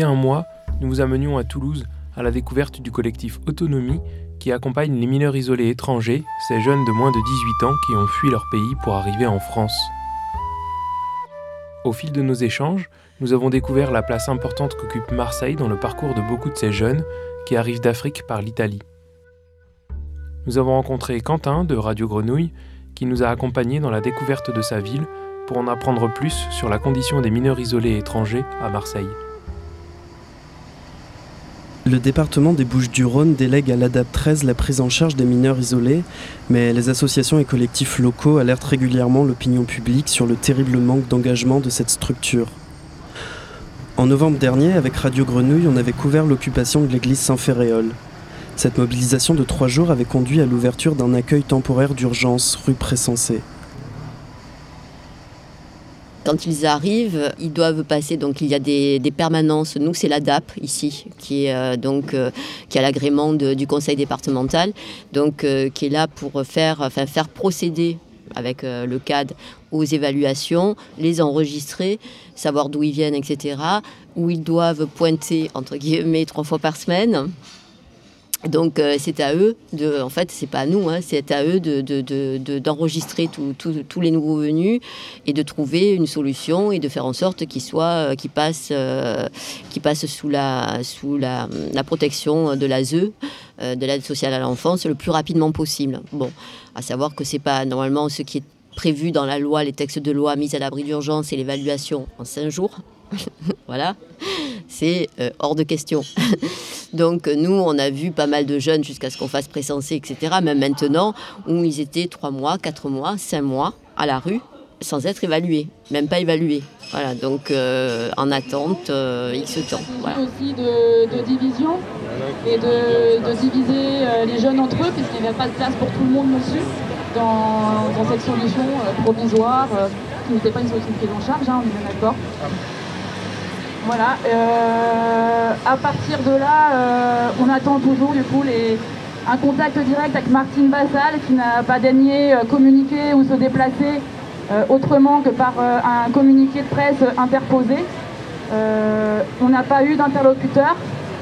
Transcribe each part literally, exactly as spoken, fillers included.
y a un mois, nous vous amenions à Toulouse à la découverte du collectif Autonomie qui accompagne les mineurs isolés étrangers, ces jeunes de moins de dix-huit ans qui ont fui leur pays pour arriver en France. Au fil de nos échanges, nous avons découvert la place importante qu'occupe Marseille dans le parcours de beaucoup de ces jeunes qui arrivent d'Afrique par l'Italie. Nous avons rencontré Quentin de Radio Grenouille qui nous a accompagnés dans la découverte de sa ville pour en apprendre plus sur la condition des mineurs isolés étrangers à Marseille. Le département des Bouches-du-Rhône délègue à l'A D A P treize la prise en charge des mineurs isolés, mais les associations et collectifs locaux alertent régulièrement l'opinion publique sur le terrible manque d'engagement de cette structure. En novembre dernier, avec Radio Grenouille, on avait couvert l'occupation de l'église Saint-Féréol. Cette mobilisation de trois jours avait conduit à l'ouverture d'un accueil temporaire d'urgence rue Pressensé. Quand ils arrivent, ils doivent passer, donc il y a des, des permanences. Nous, c'est l'A D A P ici, qui est euh, donc euh, qui a l'agrément de, du conseil départemental, donc euh, qui est là pour faire, enfin faire procéder avec euh, le C A D aux évaluations, les enregistrer, savoir d'où ils viennent, et cetera. Où ils doivent pointer entre guillemets trois fois par semaine. Donc euh, c'est à eux de, en fait c'est pas à nous, hein, c'est à eux de, de, de, de, d'enregistrer tous tout, tout les nouveaux venus et de trouver une solution et de faire en sorte qu'ils soient, euh, qu'ils passent, euh, qu'ils passent sous la, sous la, la protection de l'A S E, euh, de l'aide sociale à l'enfance, le plus rapidement possible. Bon, à savoir que c'est pas normalement ce qui est prévu dans la loi, les textes de loi mise à l'abri d'urgence et l'évaluation en cinq jours. Voilà, c'est euh, hors de question. Donc nous, on a vu pas mal de jeunes jusqu'à ce qu'on fasse précenser, et cetera. Même maintenant, où ils étaient trois mois, quatre mois, cinq mois à la rue, sans être évalués, même pas évalués. Voilà, donc euh, en attente, euh, X temps. Voilà. Aussi de, de division et de, de diviser euh, les jeunes entre eux, puisqu'il n'y avait pas de place pour tout le monde non plus dans, dans cette solution euh, provisoire, euh, qui n'était pas une solution de prise en charge, hein, on est bien d'accord. Voilà, euh, à partir de là, euh, on attend toujours du coup les, un contact direct avec Martine Bassal qui n'a pas daigné euh, communiquer ou se déplacer euh, autrement que par euh, un communiqué de presse interposé. Euh, on n'a pas eu d'interlocuteur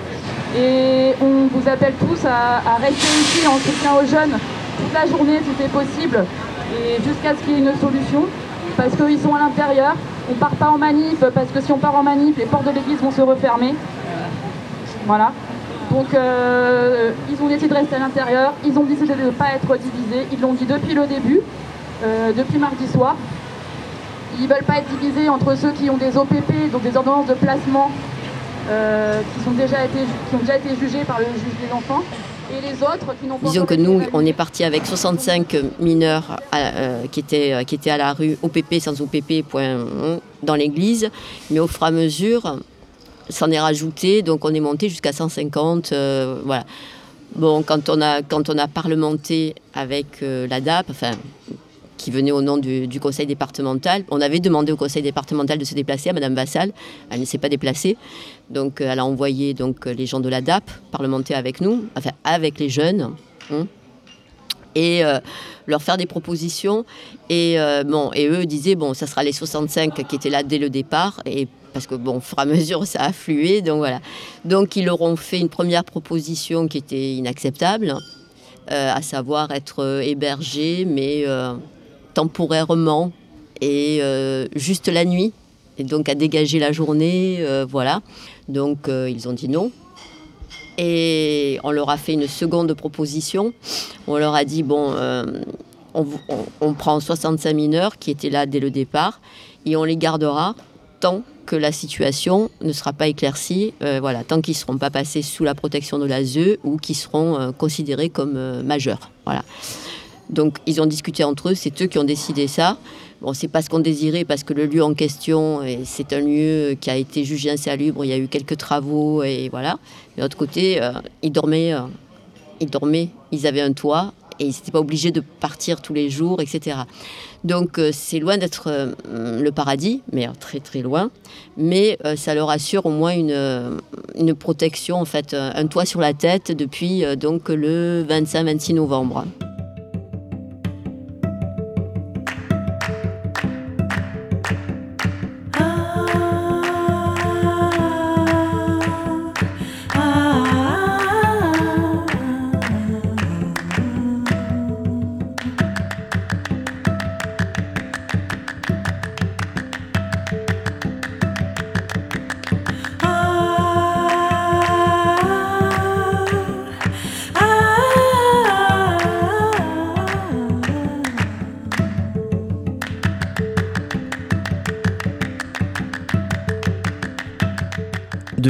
et on vous appelle tous à, à rester ici en soutien aux jeunes toute la journée si c'est possible et jusqu'à ce qu'il y ait une solution parce qu'ils sont à l'intérieur. On ne part pas en manif, parce que si on part en manif, les portes de l'église vont se refermer. Voilà. Donc, euh, ils ont décidé de rester à l'intérieur. Ils ont décidé de ne pas être divisés. Ils l'ont dit depuis le début, euh, depuis mardi soir. Ils ne veulent pas être divisés entre ceux qui ont des O P P, donc des ordonnances de placement, euh, qui, sont déjà été, qui ont déjà été jugées par le juge des enfants. Et les autres qui n'ont pas. Disons que nous, on est parti avec soixante-cinq mineurs euh, qui, étaient, qui étaient à la rue, O P P, sans O P P, point, dans l'église. Mais au fur et à mesure, ça en est rajouté, donc on est monté jusqu'à cent cinquante. Euh, voilà. Bon, quand on a, quand on a parlementé avec euh, l'A D A P, enfin, qui venait au nom du, du conseil départemental, on avait demandé au conseil départemental de se déplacer, à Madame Bassal. Elle ne s'est pas déplacée. Donc, elle a envoyé donc, les gens de l'A D A P parlementer avec nous, enfin avec les jeunes, hein, et euh, leur faire des propositions. Et, euh, bon, et eux disaient, bon, ça sera les soixante-cinq qui étaient là dès le départ, et parce que, bon, au fur et à mesure, ça a afflué. Donc, voilà. Donc, ils leur ont fait une première proposition qui était inacceptable, euh, à savoir être euh, hébergés, mais euh, temporairement, et euh, juste la nuit. Et donc à dégager la journée, euh, voilà. Donc euh, ils ont dit non. Et on leur a fait une seconde proposition. On leur a dit, bon, euh, on, on, on prend soixante-cinq mineurs qui étaient là dès le départ et on les gardera tant que la situation ne sera pas éclaircie, euh, voilà, tant qu'ils ne seront pas passés sous la protection de l'A S E ou qu'ils seront euh, considérés comme euh, majeurs. Voilà. Donc ils ont discuté entre eux, c'est eux qui ont décidé ça. Bon, c'est pas ce qu'on désirait parce que le lieu en question, et c'est un lieu qui a été jugé insalubre, il y a eu quelques travaux et voilà. De l'autre côté, euh, ils dormaient, euh, ils dormaient, ils avaient un toit et ils n'étaient pas obligés de partir tous les jours, et cetera. Donc euh, c'est loin d'être euh, le paradis, mais très très loin. Mais euh, ça leur assure au moins une, une protection, en fait, un toit sur la tête depuis euh, donc le vingt-cinq vingt-six novembre.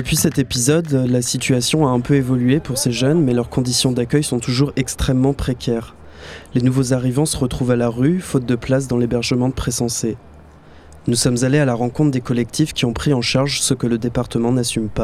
Depuis cet épisode, la situation a un peu évolué pour ces jeunes, mais leurs conditions d'accueil sont toujours extrêmement précaires. Les nouveaux arrivants se retrouvent à la rue, faute de place dans l'hébergement de Pressensé. Nous sommes allés à la rencontre des collectifs qui ont pris en charge ce que le département n'assume pas.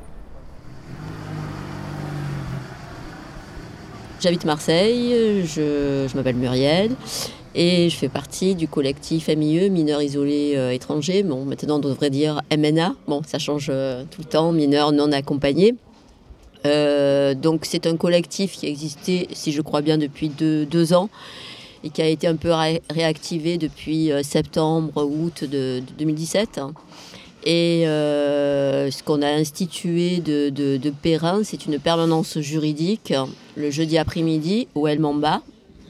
J'habite Marseille, je, je m'appelle Muriel et je fais partie du collectif M I E, mineurs isolés euh, étrangers. Bon, maintenant on devrait dire M N A, bon, ça change euh, tout le temps, mineurs non accompagnés. Euh, donc c'est un collectif qui a existé, si je crois bien, depuis deux, deux ans et qui a été un peu ré- réactivé depuis euh, septembre, août de, de deux mille dix-sept. Et euh, ce qu'on a institué de, de, de périn, c'est une permanence juridique le jeudi après-midi au El Mamba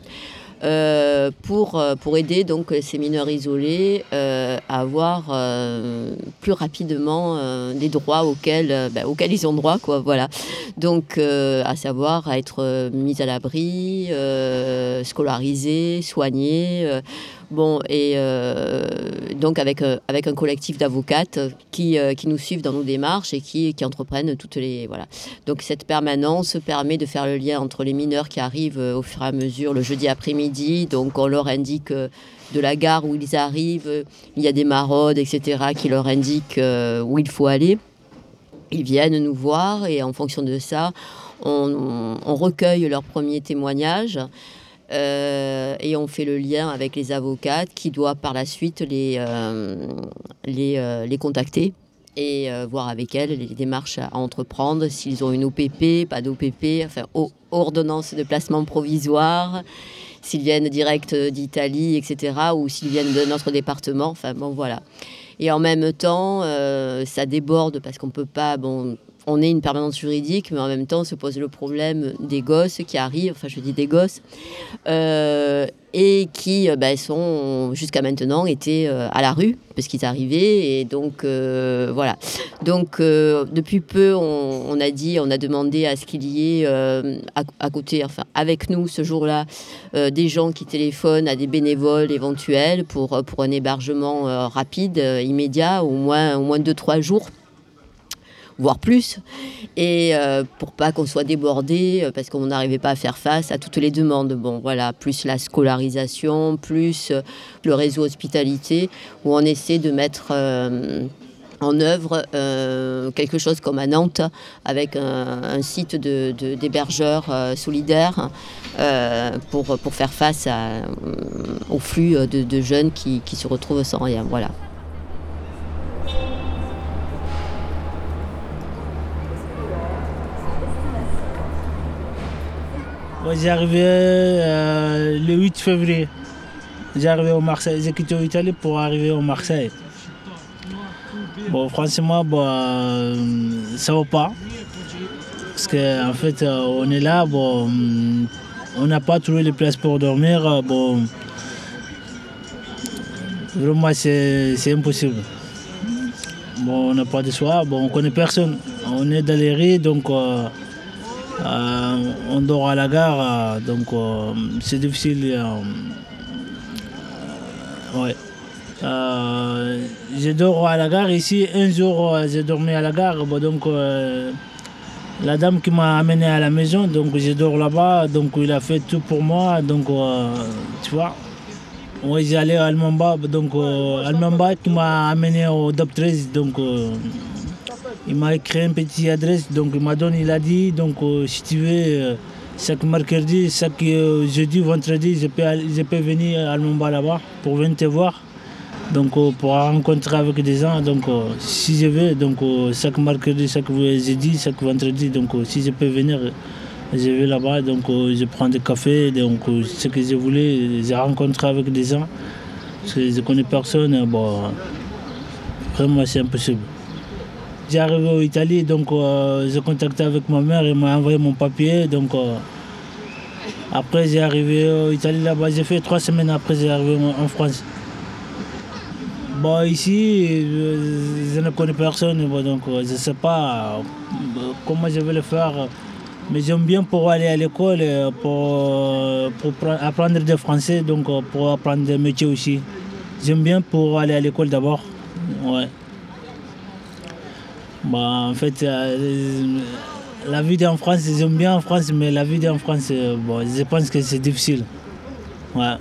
euh, pour, pour aider donc, ces mineurs isolés euh, à avoir euh, plus rapidement euh, des droits auxquels, euh, bah, auxquels ils ont droit. Quoi, voilà. Donc, euh, à savoir à être mis à l'abri, euh, scolarisés, soignés. Euh, Bon, et euh, donc avec, euh, avec un collectif d'avocates qui, euh, qui nous suivent dans nos démarches et qui, qui entreprennent toutes les... Voilà. Donc cette permanence permet de faire le lien entre les mineurs qui arrivent euh, au fur et à mesure le jeudi après-midi. Donc on leur indique euh, de la gare où ils arrivent, euh, il y a des maraudes, et cetera qui leur indiquent euh, où il faut aller. Ils viennent nous voir et en fonction de ça, on, on recueille leurs premiers témoignages. Euh, et on fait le lien avec les avocates qui doivent par la suite les, euh, les, euh, les contacter et euh, voir avec elles les démarches à entreprendre, s'ils ont une O P P, pas d'O P P, enfin o- ordonnance de placement provisoire, s'ils viennent direct d'Italie, et cetera, ou s'ils viennent de notre département, enfin bon voilà. Et en même temps, euh, ça déborde parce qu'on peut pas... Bon, on est une permanence juridique, mais en même temps se pose le problème des gosses qui arrivent, enfin je dis des gosses, euh, et qui ben, sont jusqu'à maintenant étaient euh, à la rue parce qu'ils arrivaient, et donc euh, voilà. Donc euh, depuis peu, on, on a dit, on a demandé à ce qu'il y ait euh, à, à côté, enfin avec nous ce jour-là, euh, des gens qui téléphonent à des bénévoles éventuels pour pour un hébergement euh, rapide, euh, immédiat, au moins au moins deux trois jours. Voire plus, et euh, pour pas qu'on soit débordé, euh, parce qu'on n'arrivait pas à faire face à toutes les demandes. Bon, voilà, plus la scolarisation, plus euh, le réseau hospitalité, où on essaie de mettre euh, en œuvre euh, quelque chose comme à Nantes, avec un, un site de, de, d'hébergeurs euh, solidaires euh, pour, pour faire face à, euh, au flux de, de jeunes qui, qui se retrouvent sans rien. Voilà. Ouais, j'ai arrivé euh, le huit février. J'ai arrivé au Marseille. J'ai quitté l'Italie pour arriver au Marseille. Bon, franchement, bon, euh, ça va pas. Parce qu'en en fait, euh, on est là, bon, on n'a pas trouvé les places pour dormir. Bon, vraiment, c'est, c'est impossible. Bon, on n'a pas de soir, bon, on connaît personne. On est dans les rues, donc... Euh, Euh, on dort à la gare, euh, donc euh, c'est difficile. Euh, ouais. euh, je dors à la gare ici. Un jour, euh, j'ai dormi à la gare. Bon, donc, euh, la dame qui m'a amené à la maison, donc je dors là-bas. Donc, il a fait tout pour moi. Donc, euh, tu vois. Oui, j'ai allé à Almamba. Donc, euh, Almamba qui m'a amené au D O P treize. Donc, euh, il m'a écrit une petite adresse, donc il m'a donné, il a dit, donc euh, si tu veux, euh, chaque mercredi, chaque euh, jeudi, vendredi, je peux, je peux venir à Almamba là-bas pour venir te voir, donc euh, pour rencontrer avec des gens, donc euh, si je veux, donc euh, chaque mercredi, chaque jeudi, chaque vendredi, donc euh, si je peux venir, je vais là-bas, donc euh, je prends des cafés, donc euh, ce que je voulais, j'ai rencontré avec des gens, parce que je ne connais personne, bon, vraiment c'est impossible. J'ai arrivé en Italie, donc euh, j'ai contacté avec ma mère, elle m'a envoyé mon papier. Donc, euh, après, j'ai arrivé en Italie là-bas, j'ai fait trois semaines après, j'ai arrivé en, en France. Bon, ici, je, je ne connais personne, bon, donc je ne sais pas euh, comment je vais le faire. Mais j'aime bien pour aller à l'école, pour, pour apprendre des français, donc pour apprendre des métiers aussi. J'aime bien pour aller à l'école d'abord. Ouais. Bah, en fait, euh, la vie en France, j'aime bien en France, mais la vie en France, euh, bon, je pense que c'est difficile. Ouais.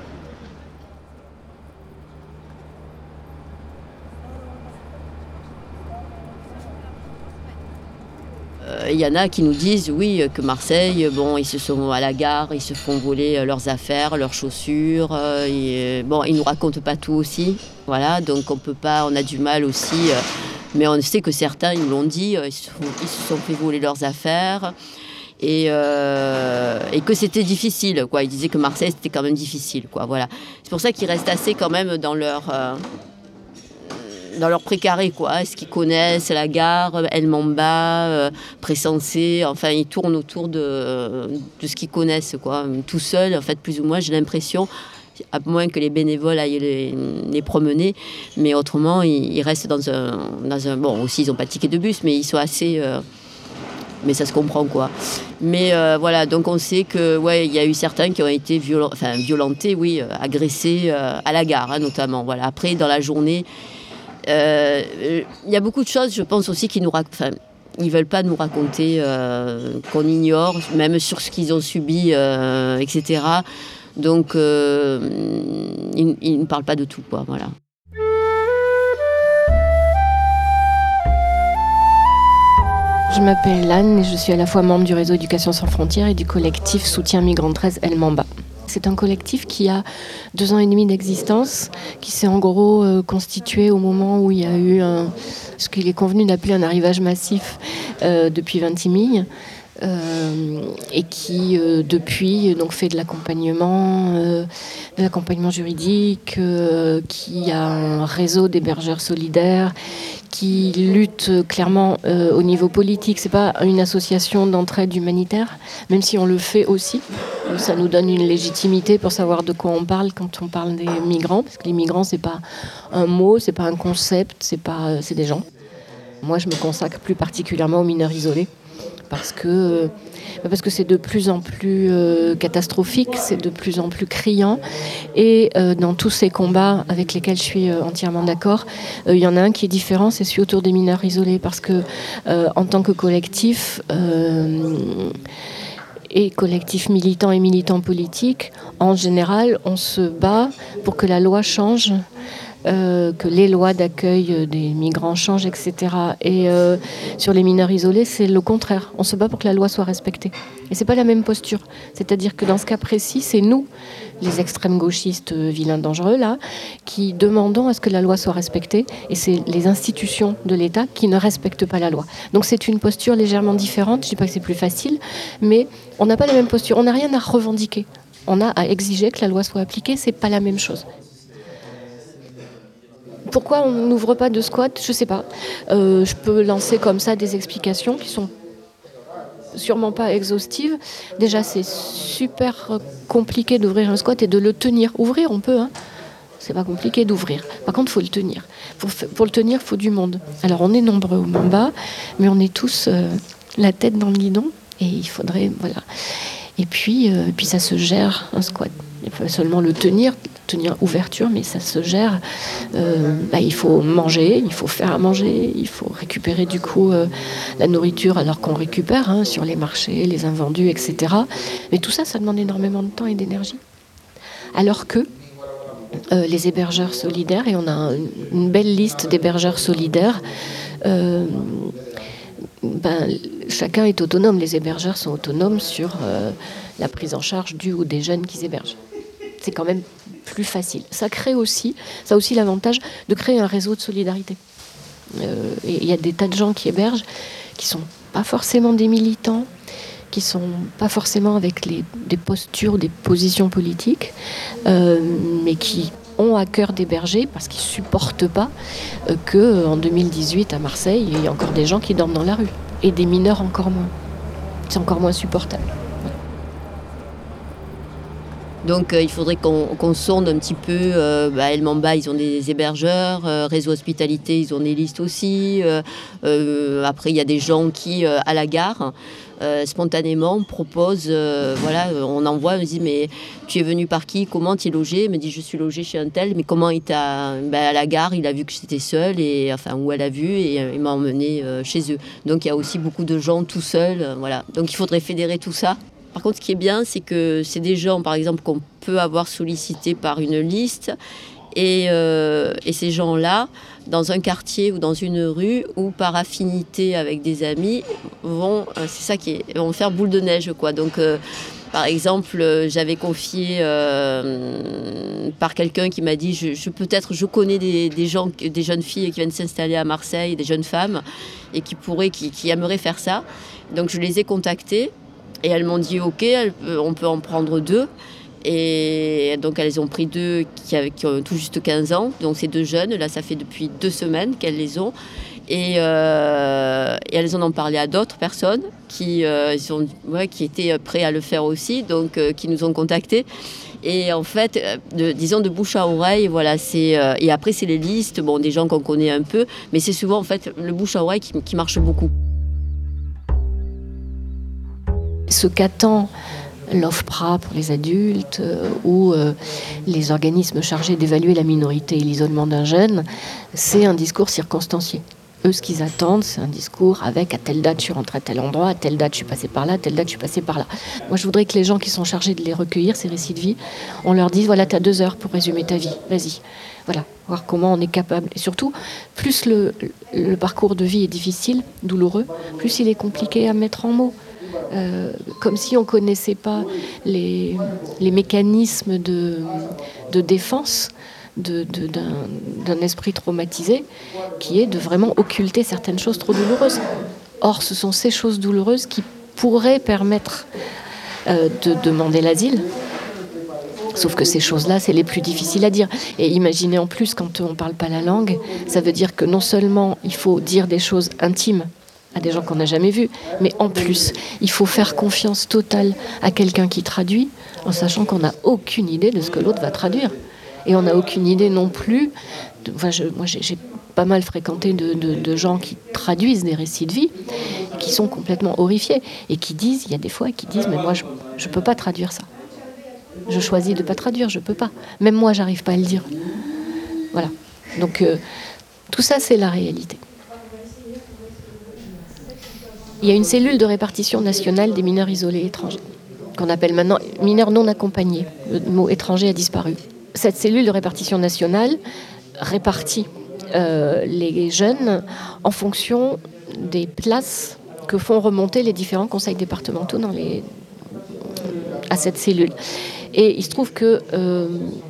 Il y en a qui nous disent, oui, que Marseille, bon, ils se sont à la gare, ils se font voler leurs affaires, leurs chaussures. Euh, et, bon, ils nous racontent pas tout aussi, voilà. Donc on peut pas, on a du mal aussi. Euh, mais on sait que certains, ils nous l'ont dit, ils se, font, ils se sont fait voler leurs affaires et, euh, et que c'était difficile, quoi. Ils disaient que Marseille, c'était quand même difficile, quoi. Voilà. C'est pour ça qu'ils restent assez quand même dans leur euh, dans leur précaré, quoi. Est-ce qu'ils connaissent la gare, El Mamba, euh, Pressensé, enfin ils tournent autour de, de ce qu'ils connaissent, quoi. Tout seuls, en fait, plus ou moins, j'ai l'impression, à moins que les bénévoles aillent les, les promener, mais autrement, ils, ils restent dans un, dans un... Bon, aussi, ils n'ont pas de ticket de bus, mais ils sont assez... Euh, mais ça se comprend, quoi. Mais euh, voilà, donc on sait que, ouais, il y a eu certains qui ont été violent, enfin, violentés, oui, euh, agressés euh, à la gare, hein, notamment. Voilà. Après, dans la journée... Il euh, y a beaucoup de choses, je pense aussi, qui nous racontent. Enfin, ils ne veulent pas nous raconter euh, qu'on ignore, même sur ce qu'ils ont subi, euh, et cetera. Donc, euh, ils, ils ne parlent pas de tout, quoi. Voilà. Je m'appelle Anne et je suis à la fois membre du réseau Éducation sans frontières et du collectif Soutien Migrants treize El Mamba. C'est un collectif qui a deux ans et demi d'existence, qui s'est en gros euh, constitué au moment où il y a eu un, ce qu'il est convenu d'appeler un arrivage massif euh, depuis Vintimille, euh, et qui euh, depuis donc fait de l'accompagnement, euh, de l'accompagnement juridique, euh, qui a un réseau d'hébergeurs solidaires, qui lutte clairement euh, au niveau politique. C'est pas une association d'entraide humanitaire, même si on le fait aussi. Ça nous donne une légitimité pour savoir de quoi on parle quand on parle des migrants, parce que les migrants, c'est pas un mot, c'est pas un concept, c'est pas, c'est des gens. Moi, je me consacre plus particulièrement aux mineurs isolés, parce que parce que c'est de plus en plus euh, catastrophique, c'est de plus en plus criant, et euh, dans tous ces combats avec lesquels je suis euh, entièrement d'accord, il euh, y en a un qui est différent, c'est celui autour des mineurs isolés, parce que euh, en tant que collectif euh, et collectif militant et militant politique, en général, on se bat pour que la loi change. Euh, que les lois d'accueil des migrants changent, et cetera. Et euh, sur les mineurs isolés, c'est le contraire. On se bat pour que la loi soit respectée. Et c'est pas la même posture. C'est-à-dire que dans ce cas précis, c'est nous, les extrêmes gauchistes vilains dangereux, là, qui demandons à ce que la loi soit respectée. Et c'est les institutions de l'État qui ne respectent pas la loi. Donc c'est une posture légèrement différente. Je dis pas que c'est plus facile, mais on n'a pas la même posture. On n'a rien à revendiquer. On a à exiger que la loi soit appliquée. C'est pas la même chose. Pourquoi on n'ouvre pas de squat ? Je ne sais pas. Euh, je peux lancer comme ça des explications qui sont sûrement pas exhaustives. Déjà, c'est super compliqué d'ouvrir un squat et de le tenir. Ouvrir, on peut, hein. C'est pas compliqué d'ouvrir. Par contre, il faut le tenir. Pour, pour le tenir, il faut du monde. Alors, on est nombreux au Mamba, mais on est tous euh, la tête dans le guidon. Et il faudrait... Voilà. Et puis, euh, puis ça se gère, un squat. Il faut seulement le tenir, tenir ouverture, mais ça se gère. Euh, bah, il faut manger, il faut faire à manger, il faut récupérer du coup euh, la nourriture alors qu'on récupère hein, sur les marchés, les invendus, et cetera. Mais tout ça, ça demande énormément de temps et d'énergie. Alors que euh, les hébergeurs solidaires, et on a une, une belle liste d'hébergeurs solidaires, euh, ben, chacun est autonome. Les hébergeurs sont autonomes sur euh, la prise en charge du ou des jeunes qu'ils hébergent. C'est quand même plus facile. Ça crée aussi, ça a aussi l'avantage de créer un réseau de solidarité. Euh, et il y a des tas de gens qui hébergent, qui sont pas forcément des militants, qui sont pas forcément avec les, des postures, des positions politiques, euh, mais qui ont à cœur d'héberger parce qu'ils supportent pas euh, que en deux mille dix-huit à Marseille, il y a encore des gens qui dorment dans la rue et des mineurs encore moins. C'est encore moins supportable. Donc euh, il faudrait qu'on, qu'on sonde un petit peu. Euh, bah, El Mamba, ils ont des hébergeurs. Euh, Réseau Hospitalité, ils ont des listes aussi. Euh, euh, après, il y a des gens qui, euh, à la gare, euh, spontanément proposent. Euh, voilà, on envoie, on me dit mais tu es venu par qui? Comment tu es logé? Il me dit je suis logé chez un tel. Mais comment il t'a? Ben, à la gare, il a vu que j'étais seule et enfin où elle a vu et euh, il m'a emmené euh, chez eux. Donc il y a aussi beaucoup de gens tout seuls. Euh, voilà. Donc il faudrait fédérer tout ça. Par contre, ce qui est bien, c'est que c'est des gens, par exemple, qu'on peut avoir sollicités par une liste. Et, euh, et ces gens-là, dans un quartier ou dans une rue, ou par affinité avec des amis, vont, c'est ça qui est, vont faire boule de neige, quoi. Donc, euh, par exemple, j'avais confié euh, par quelqu'un qui m'a dit, je, je, peut-être, je connais des, des gens, des jeunes filles qui viennent s'installer à Marseille, des jeunes femmes, et qui pourraient, qui, qui aimeraient faire ça. Donc, je les ai contactées. Et elles m'ont dit, OK, on peut en prendre deux. Et donc, elles ont pris deux qui, avaient, qui ont tout juste quinze ans. Donc, ces deux jeunes, là, ça fait depuis deux semaines qu'elles les ont. Et, euh, et elles en ont parlé à d'autres personnes qui, euh, sont, ouais, qui étaient prêts à le faire aussi, donc euh, qui nous ont contactés. Et en fait, de, disons de bouche à oreille, voilà, c'est, euh, et après, c'est les listes, bon, des gens qu'on connaît un peu. Mais c'est souvent, en fait, le bouche à oreille qui, qui marche beaucoup. Ce qu'attend l'OFPRA pour les adultes euh, ou euh, les organismes chargés d'évaluer la minorité et l'isolement d'un jeune, c'est un discours circonstancié. Eux, ce qu'ils attendent, c'est un discours avec à telle date je suis rentrée à tel endroit, à telle date je suis passée par là, à telle date je suis passée par là. Moi, je voudrais que les gens qui sont chargés de les recueillir, ces récits de vie, on leur dise, voilà, tu as deux heures pour résumer ta vie, vas-y. Voilà, voir comment on est capable. Et surtout, plus le, le parcours de vie est difficile, douloureux, plus il est compliqué à mettre en mots. Euh, comme si on ne connaissait pas les, les mécanismes de, de défense de, de, d'un, d'un esprit traumatisé, qui est de vraiment occulter certaines choses trop douloureuses. Or, ce sont ces choses douloureuses qui pourraient permettre euh, de demander l'asile. Sauf que ces choses-là, c'est les plus difficiles à dire. Et imaginez en plus, quand on ne parle pas la langue, ça veut dire que non seulement il faut dire des choses intimes à des gens qu'on n'a jamais vus, mais en plus, il faut faire confiance totale à quelqu'un qui traduit, en sachant qu'on n'a aucune idée de ce que l'autre va traduire. Et on n'a aucune idée non plus... De, enfin, je, moi, j'ai, j'ai pas mal fréquenté de, de, de gens qui traduisent des récits de vie, qui sont complètement horrifiés, et qui disent, il y a des fois, qui disent, mais moi, je ne peux pas traduire ça. Je choisis de ne pas traduire, je ne peux pas. Même moi, j'arrive pas à le dire. Voilà. Donc, euh, tout ça, c'est la réalité. Il y a une cellule de répartition nationale des mineurs isolés étrangers, qu'on appelle maintenant mineurs non accompagnés. Le mot étranger a disparu. Cette cellule de répartition nationale répartit euh, les jeunes en fonction des places que font remonter les différents conseils départementaux dans les... à cette cellule. Et il se trouve que euh,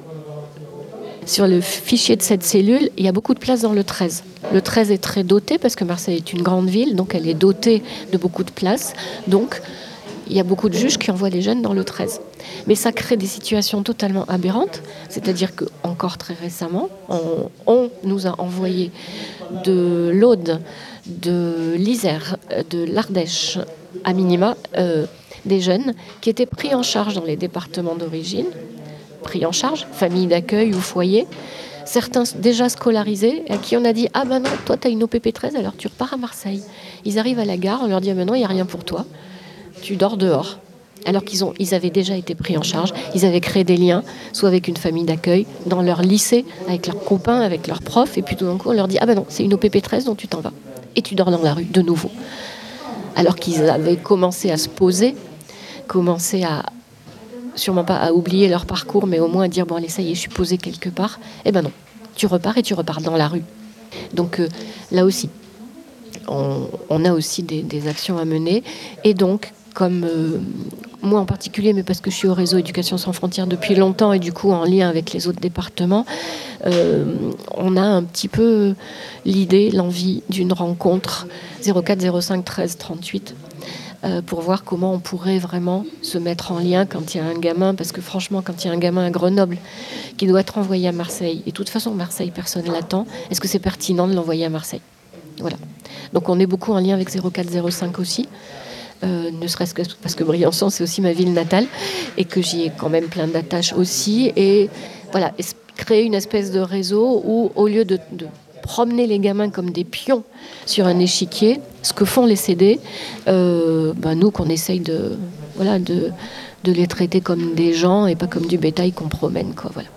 sur le fichier de cette cellule, il y a beaucoup de places dans le treize. Le treize est très doté parce que Marseille est une grande ville, donc elle est dotée de beaucoup de places. Donc, il y a beaucoup de juges qui envoient les jeunes dans le treize. Mais ça crée des situations totalement aberrantes, c'est-à-dire que encore très récemment, on, on nous a envoyé de l'Aude, de l'Isère, de l'Ardèche, à minima, euh, des jeunes qui étaient pris en charge dans les départements d'origine, pris en charge, famille d'accueil ou foyer, certains déjà scolarisés, à qui on a dit « Ah ben non, toi tu as une O P P treize, alors tu repars à Marseille. » Ils arrivent à la gare, on leur dit « Ah ben non, il n'y a rien pour toi, tu dors dehors. » Alors qu'ils ont, ils avaient déjà été pris en charge, ils avaient créé des liens, soit avec une famille d'accueil, dans leur lycée, avec leurs copains, avec leurs profs, et puis tout d'un coup on leur dit « Ah ben non, c'est une O P P treize, donc tu t'en vas. » Et tu dors dans la rue, de nouveau. Alors qu'ils avaient commencé à se poser, commencé à, sûrement pas à oublier leur parcours, mais au moins à dire « Bon allez, ça y est, je suis posée quelque part. » Eh ben non, tu repars et tu repars dans la rue. Donc euh, là aussi, on, on a aussi des, des actions à mener. Et donc, comme euh, moi en particulier, mais parce que je suis au réseau Éducation sans frontières depuis longtemps et du coup en lien avec les autres départements, euh, on a un petit peu l'idée, l'envie d'une rencontre zéro quatre zéro cinq treize trente-huit euh, pour voir comment on pourrait vraiment se mettre en lien quand il y a un gamin, parce que franchement, quand il y a un gamin à Grenoble qui doit être envoyé à Marseille, et de toute façon Marseille, personne ne l'attend, est-ce que c'est pertinent de l'envoyer à Marseille ? Voilà. Donc on est beaucoup en lien avec zéro quatre zéro cinq aussi. euh, ne serait-ce que parce que Briançon, c'est aussi ma ville natale, et que j'y ai quand même plein d'attaches aussi. Et voilà, créer une espèce de réseau où, au lieu de, de promener les gamins comme des pions sur un échiquier, ce que font les C D, euh, ben nous, qu'on essaye de, voilà, de, de les traiter comme des gens et pas comme du bétail qu'on promène, quoi, voilà.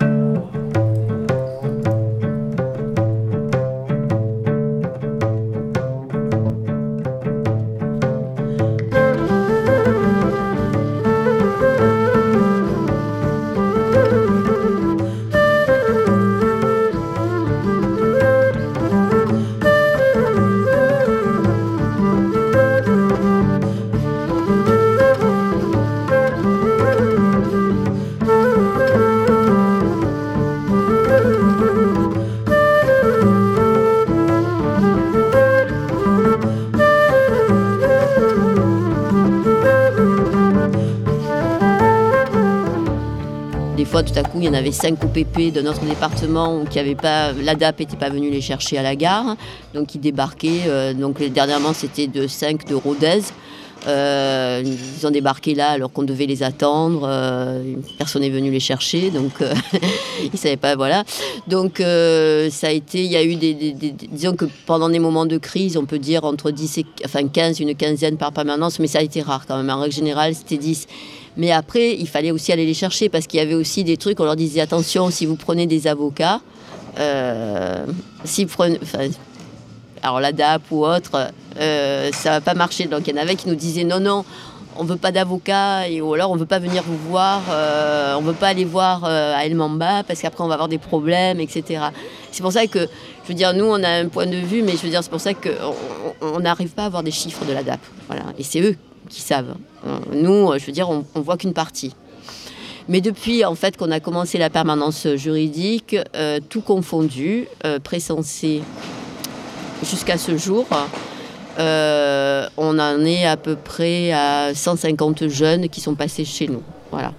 Des fois, tout à coup, il y en avait cinq O P P de notre département qui avaient pas, l'A D A P n'était pas venu les chercher à la gare, donc ils débarquaient. Euh, donc dernièrement, c'était de cinq de Rodez. Euh, ils ont débarqué là alors qu'on devait les attendre. Euh, personne n'est venu les chercher, donc euh, ils savaient pas, voilà. Donc euh, ça a été, il y a eu des, des, des, disons que pendant des moments de crise, on peut dire entre dix et enfin quinze, une quinzaine par permanence, mais ça a été rare quand même. En règle générale, c'était dix. Mais après, il fallait aussi aller les chercher parce qu'il y avait aussi des trucs, on leur disait attention, si vous prenez des avocats, euh, si vous prenez, enfin, alors l'A D A P ou autre, euh, ça ne va pas marcher. Donc il y en avait qui nous disaient non, non, on ne veut pas d'avocat, et, ou alors on ne veut pas venir vous voir, euh, on ne veut pas aller voir euh, à El Mamba parce qu'après on va avoir des problèmes, et cetera. C'est pour ça que, je veux dire, nous on a un point de vue, mais je veux dire, c'est pour ça qu'on n'arrive pas à avoir des chiffres de l'A D A P. Voilà. Et c'est eux qui savent. Nous, je veux dire, on ne voit qu'une partie. Mais depuis, en fait, qu'on a commencé la permanence juridique, euh, tout confondu, euh, précensé jusqu'à ce jour, euh, on en est à peu près à cent cinquante jeunes qui sont passés chez nous. Voilà.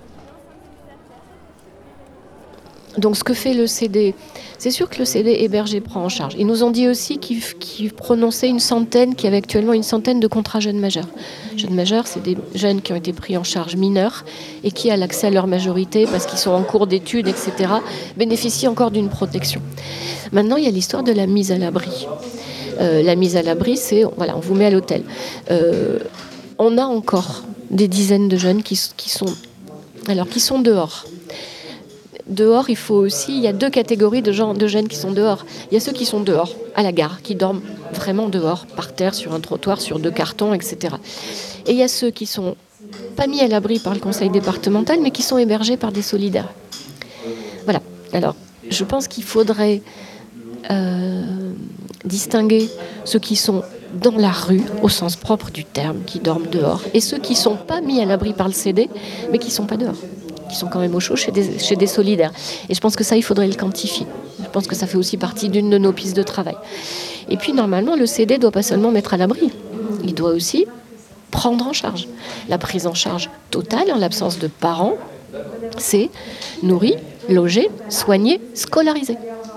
Donc ce que fait le C D, c'est sûr que le C D hébergé prend en charge. Ils nous ont dit aussi qu'ils, qu'ils prononçaient une centaine, qu'il y avait actuellement une centaine de contrats jeunes majeurs. Jeunes majeurs, c'est des jeunes qui ont été pris en charge mineurs et qui, à l'accès à leur majorité, parce qu'ils sont en cours d'études, et cetera, bénéficient encore d'une protection. Maintenant, il y a l'histoire de la mise à l'abri. Euh, la mise à l'abri, c'est, voilà, on vous met à l'hôtel. Euh, on a encore des dizaines de jeunes qui, qui, sont, alors, qui sont dehors. Dehors, il faut aussi, il y a deux catégories de, gens, de jeunes qui sont dehors. Il y a ceux qui sont dehors, à la gare, qui dorment vraiment dehors, par terre, sur un trottoir, sur deux cartons, et cetera. Et il y a ceux qui sont pas mis à l'abri par le conseil départemental, mais qui sont hébergés par des solidaires. Voilà. Alors, je pense qu'il faudrait euh, distinguer ceux qui sont dans la rue, au sens propre du terme, qui dorment dehors, et ceux qui ne sont pas mis à l'abri par le C D, mais qui ne sont pas dehors, qui sont quand même au chaud chez des, chez des solidaires. Et je pense que ça, il faudrait le quantifier. Je pense que ça fait aussi partie d'une de nos pistes de travail. Et puis, normalement, le C D ne doit pas seulement mettre à l'abri. Il doit aussi prendre en charge. La prise en charge totale, en l'absence de parents, c'est nourrir, loger, soigner, scolariser.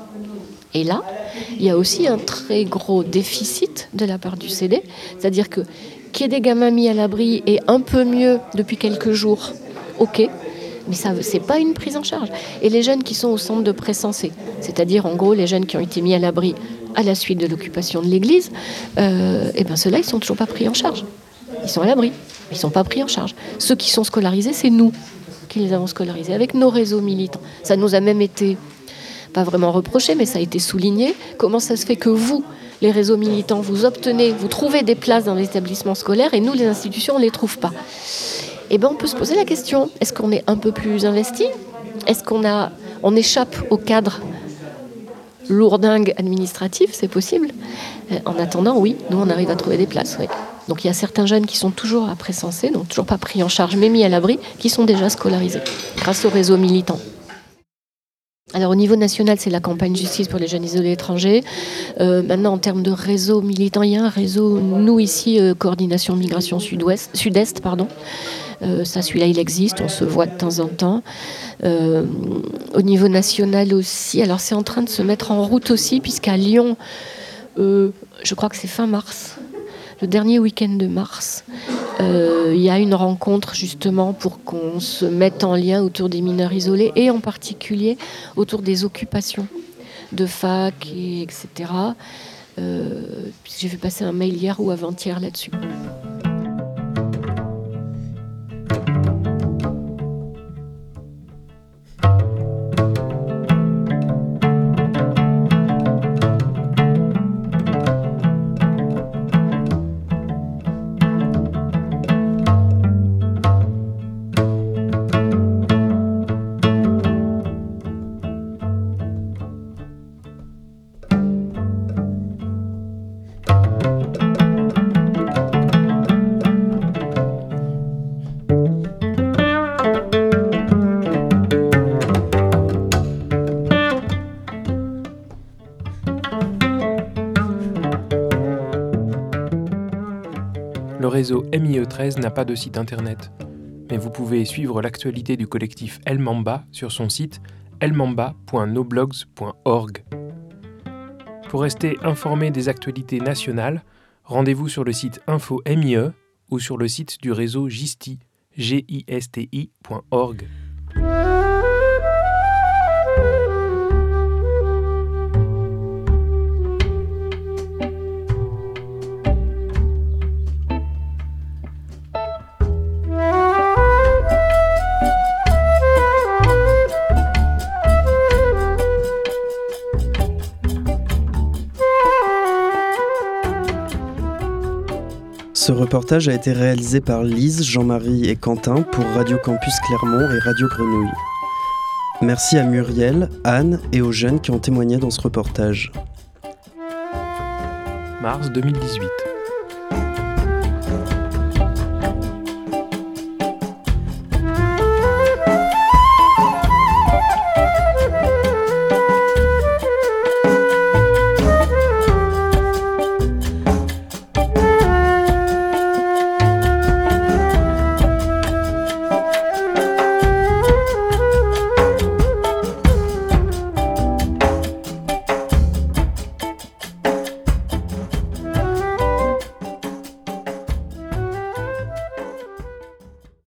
Et là, il y a aussi un très gros déficit de la part du C D. C'est-à-dire que qu'il y ait des gamins mis à l'abri et un peu mieux depuis quelques jours, ok, mais ça, c'est pas une prise en charge. Et les jeunes qui sont au centre de précensé, c'est-à-dire en gros les jeunes qui ont été mis à l'abri à la suite de l'occupation de l'église, euh, et ben ceux-là, ils sont toujours pas pris en charge. Ils sont à l'abri, ils sont pas pris en charge. Ceux qui sont scolarisés, c'est nous qui les avons scolarisés avec nos réseaux militants. Ça nous a même été, pas vraiment reproché, mais ça a été souligné. Comment ça se fait que vous, les réseaux militants, vous obtenez, vous trouvez des places dans l'établissement scolaire et nous, les institutions, on ne les trouve pas? Eh bien, on peut se poser la question, est-ce qu'on est un peu plus investi? Est-ce qu'on a, on échappe au cadre lourdingue administratif? C'est possible. En attendant, oui, nous, on arrive à trouver des places. Oui. Donc, il y a certains jeunes qui sont toujours à précenser, donc toujours pas pris en charge, mais mis à l'abri, qui sont déjà scolarisés grâce au réseau militant. Alors au niveau national, c'est la campagne justice pour les jeunes isolés étrangers. Euh, maintenant, en termes de réseau militant, il y a un réseau, nous ici, euh, coordination migration sud-ouest, sud-est, pardon. Euh, ça, celui-là, il existe, on se voit de temps en temps. Euh, au niveau national aussi, alors c'est en train de se mettre en route aussi, puisqu'à Lyon, euh, je crois que c'est fin mars, le dernier week-end de mars, Euh, il y a une rencontre justement pour qu'on se mette en lien autour des mineurs isolés et en particulier autour des occupations de fac, et etc. Euh, j'ai vu passer un mail hier ou avant-hier là-dessus. Le réseau M I E treize n'a pas de site internet, mais vous pouvez suivre l'actualité du collectif El Mamba sur son site elmamba point noblogs point org. Pour rester informé des actualités nationales, rendez-vous sur le site Info M I E ou sur le site du réseau Gisti, G I S T I point org. Ce reportage a été réalisé par Lise, Jean-Marie et Quentin pour Radio Campus Clermont et Radio Grenouille. Merci à Muriel, Anne et aux jeunes qui ont témoigné dans ce reportage. mars deux mille dix-huit.